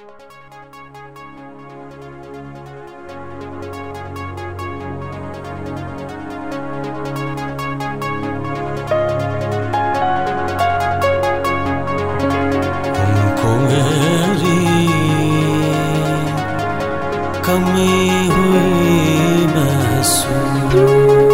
कमी हुई महसूस।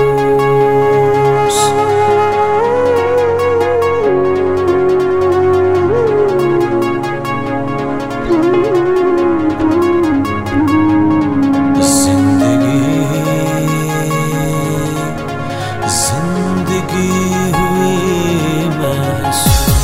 जिंदगी हुई महसूस।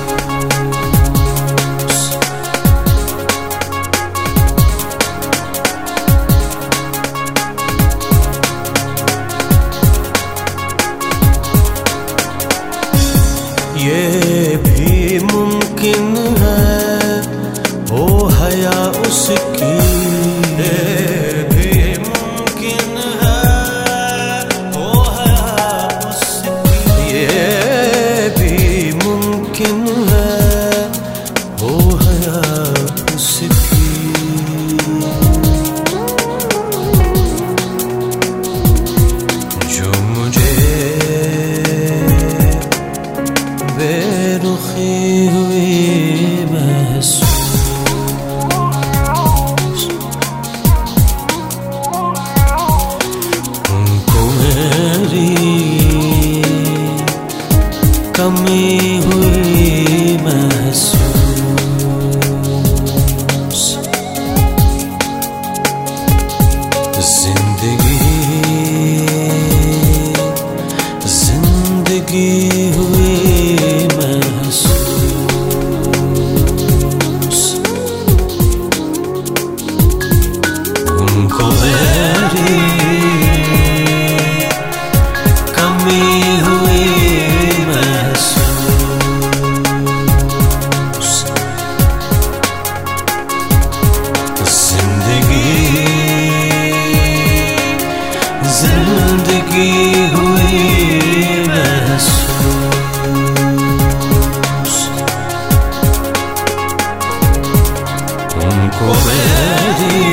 ये भी मुमकिन है हो हया उसकी, ये भी मुमकिन है हो हया उसकी, ये भी मुमकिन है हो हया उसकी। जो मुझे बेरुखी हुई महसूस। उनको मेरी कमी हुई महसूस। जिंदगी हुई महसूस। उनको मेरी कमी हुई महसूस। जिंदगी हुई महसूस। उनको मेरी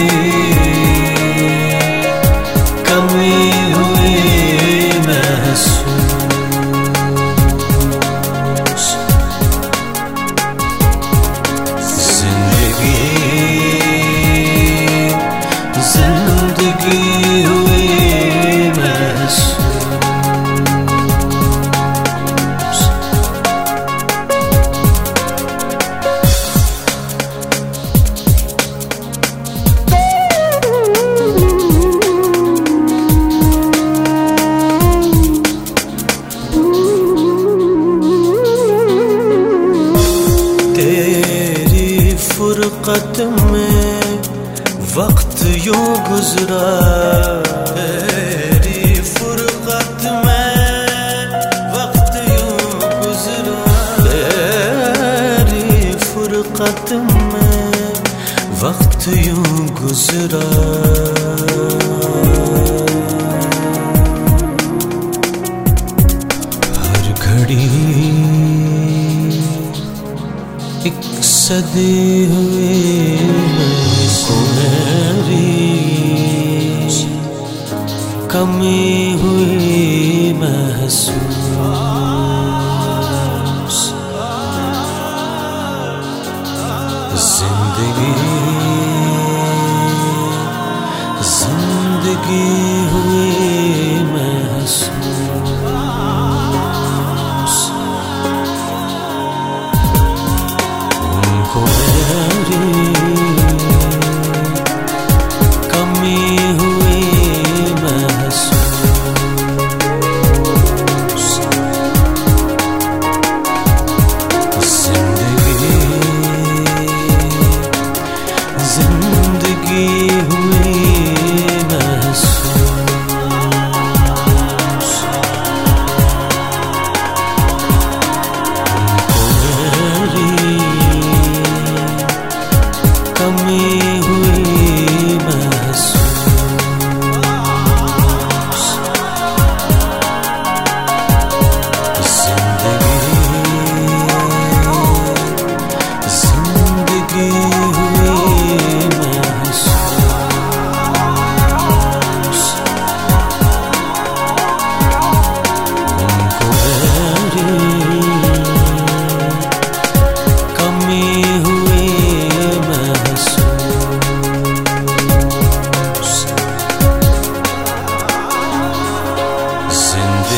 कमी हुई महसूस। जिंदगी हुई महसूस। तेरी फुरकत में वक्त यूं गुजरा, तेरी फुरकत में वक्त यूं गुजरा, तेरी फुरकत में वक्त यूं गुजरा। हर घड़ी एक सदी हुई कमी हुई महसूस। जिंदगी हुई महसूस। उनको मेरी कमी हुई महसूस। जिंदगी हुई महसूस।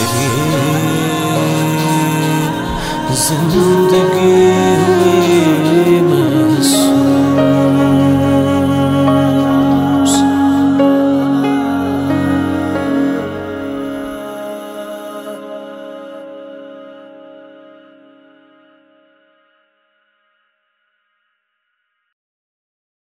ये जिंदगी